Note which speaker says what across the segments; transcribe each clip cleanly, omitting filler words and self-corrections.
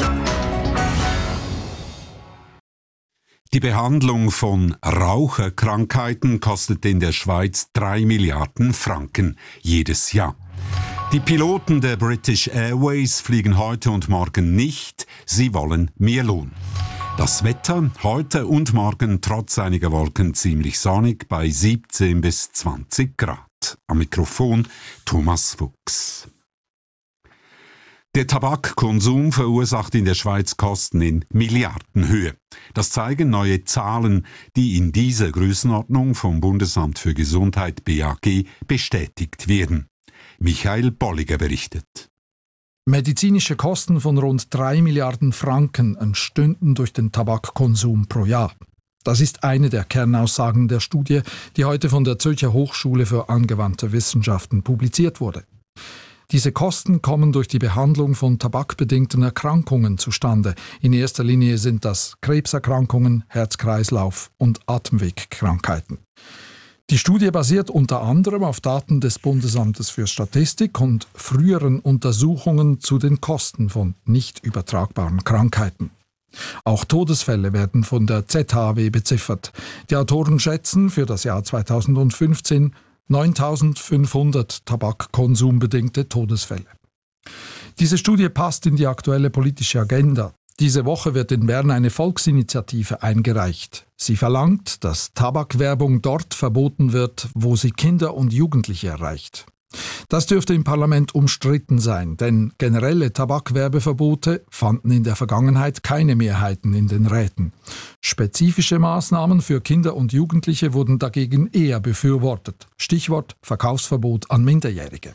Speaker 1: Die Behandlung von Raucherkrankheiten kostet in der Schweiz 3 Milliarden Franken jedes Jahr. Die Piloten der British Airways fliegen heute und morgen nicht, sie wollen mehr Lohn. Das Wetter heute und morgen trotz einiger Wolken ziemlich sonnig bei 17 bis 20 Grad. Am Mikrofon Thomas Fuchs. Der Tabakkonsum verursacht in der Schweiz Kosten in Milliardenhöhe. Das zeigen neue Zahlen, die in dieser Größenordnung vom Bundesamt für Gesundheit BAG bestätigt werden. Michael Bolliger berichtet.
Speaker 2: Medizinische Kosten von rund 3 Milliarden Franken entstünden durch den Tabakkonsum pro Jahr. Das ist eine der Kernaussagen der Studie, die heute von der Zürcher Hochschule für angewandte Wissenschaften publiziert wurde. Diese Kosten kommen durch die Behandlung von tabakbedingten Erkrankungen zustande. In erster Linie sind das Krebserkrankungen, Herz-Kreislauf- und Atemwegkrankheiten. Die Studie basiert unter anderem auf Daten des Bundesamtes für Statistik und früheren Untersuchungen zu den Kosten von nicht übertragbaren Krankheiten. Auch Todesfälle werden von der ZHW beziffert. Die Autoren schätzen für das Jahr 2015 9.500 tabakkonsumbedingte Todesfälle. Diese Studie passt in die aktuelle politische Agenda. Diese Woche wird in Bern eine Volksinitiative eingereicht. Sie verlangt, dass Tabakwerbung dort verboten wird, wo sie Kinder und Jugendliche erreicht. Das dürfte im Parlament umstritten sein, denn generelle Tabakwerbeverbote fanden in der Vergangenheit keine Mehrheiten in den Räten. Spezifische Maßnahmen für Kinder und Jugendliche wurden dagegen eher befürwortet. Stichwort Verkaufsverbot an Minderjährige.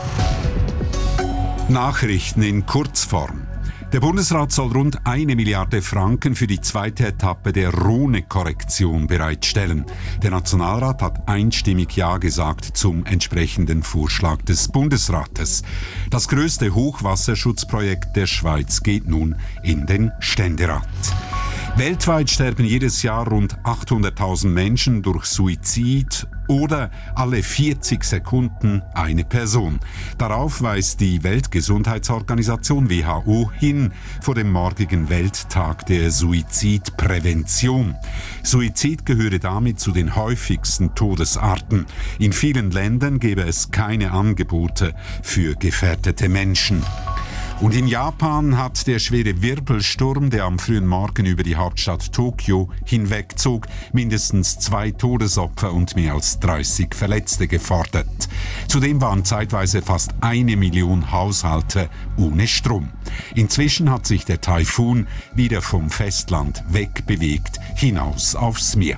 Speaker 1: Nachrichten in Kurzform. Der Bundesrat soll rund 1 Milliarde Franken für die zweite Etappe der Rhone-Korrektion bereitstellen. Der Nationalrat hat einstimmig Ja gesagt zum entsprechenden Vorschlag des Bundesrates. Das größte Hochwasserschutzprojekt der Schweiz geht nun in den Ständerat. Weltweit sterben jedes Jahr rund 800.000 Menschen durch Suizid oder alle 40 Sekunden eine Person. Darauf weist die Weltgesundheitsorganisation WHO hin vor dem morgigen Welttag der Suizidprävention. Suizid gehöre damit zu den häufigsten Todesarten. In vielen Ländern gäbe es keine Angebote für gefährdete Menschen. Und in Japan hat der schwere Wirbelsturm, der am frühen Morgen über die Hauptstadt Tokio hinwegzog, mindestens 2 Todesopfer und mehr als 30 Verletzte gefordert. Zudem waren zeitweise fast 1 Million Haushalte ohne Strom. Inzwischen hat sich der Taifun wieder vom Festland wegbewegt, hinaus aufs Meer.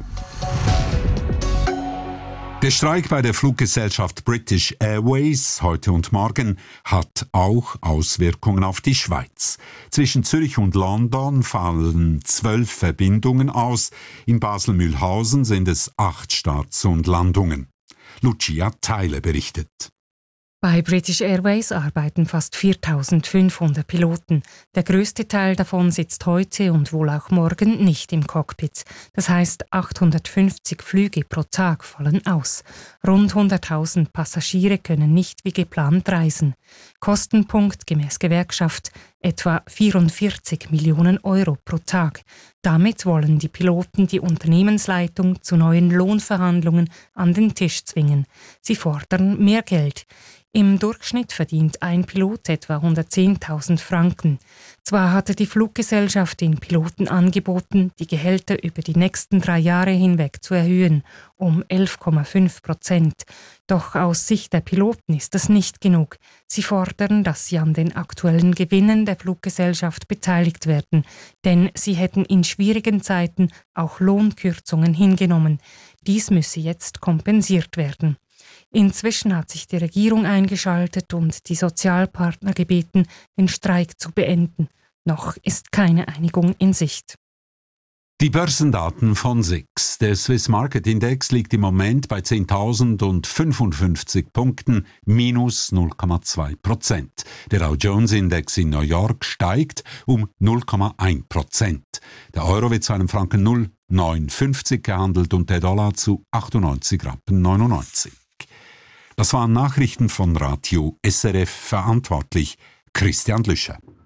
Speaker 1: Der Streik bei der Fluggesellschaft British Airways heute und morgen hat auch Auswirkungen auf die Schweiz. Zwischen Zürich und London fallen 12 Verbindungen aus. In Basel-Mühlhausen sind es 8 Starts und Landungen. Lucia Theile berichtet.
Speaker 3: Bei British Airways arbeiten fast 4.500 Piloten. Der größte Teil davon sitzt heute und wohl auch morgen nicht im Cockpit. Das heißt, 850 Flüge pro Tag fallen aus. Rund 100.000 Passagiere können nicht wie geplant reisen. Kostenpunkt gemäß Gewerkschaft etwa 44 Millionen Euro pro Tag. Damit wollen die Piloten die Unternehmensleitung zu neuen Lohnverhandlungen an den Tisch zwingen. Sie fordern mehr Geld. Im Durchschnitt verdient ein Pilot etwa 110.000 Franken. Zwar hatte die Fluggesellschaft den Piloten angeboten, die Gehälter über die nächsten 3 Jahre hinweg zu erhöhen, um 11,5%. Doch aus Sicht der Piloten ist das nicht genug. Sie fordern, dass sie an den aktuellen Gewinnen der Fluggesellschaft beteiligt werden, denn sie hätten in schwierigen Zeiten auch Lohnkürzungen hingenommen. Dies müsse jetzt kompensiert werden. Inzwischen hat sich die Regierung eingeschaltet und die Sozialpartner gebeten, den Streik zu beenden. Noch ist keine Einigung in Sicht.
Speaker 1: Die Börsendaten von SIX. Der Swiss Market Index liegt im Moment bei 10.055 Punkten, minus 0,2%. Der Dow Jones Index in New York steigt um 0,1%. Der Euro wird zu einem Franken 0,59 gehandelt und der Dollar zu 98,99 Rappen. Das waren Nachrichten von Radio SRF, verantwortlich Christian Lüscher.